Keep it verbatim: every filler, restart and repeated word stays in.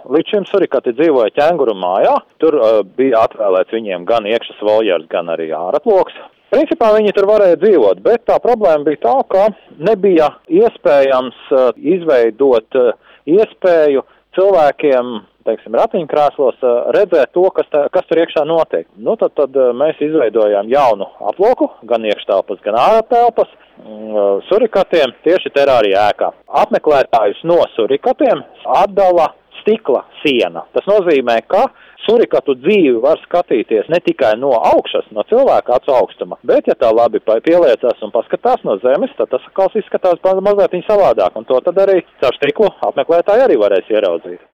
līdz šim surikati dzīvoja ķenguru mājā. Tur uh, bija atvēlēts viņiem gan iekšas voljers, gan arī āratloks. Principā viņi tur varēja dzīvot, bet tā problēma bija tā, ka nebija iespējams uh, izveidot uh, iespēju cilvēkiem, teiksim, ratiņkrēslos uh, redzēt to, kas, tā, kas tur iekšā notiek. Nu, tad, tad uh, mēs izveidojām jaunu aploku, gan iekštelpas, gan ārtelpas, uh, surikatiem tieši terārija ēkā. Apmeklētājus no surikatiem atdala stikla siena. Tas nozīmē, ka surikatu dzīvi var skatīties ne tikai no augšas, no cilvēka acu augstuma, bet, ja tā labi pieliecās un paskatās no zemes, tad tas atkal izskatās mazliet savādāk, un to tad arī caur stiklu apmeklētāji arī varēs ieraudzīt.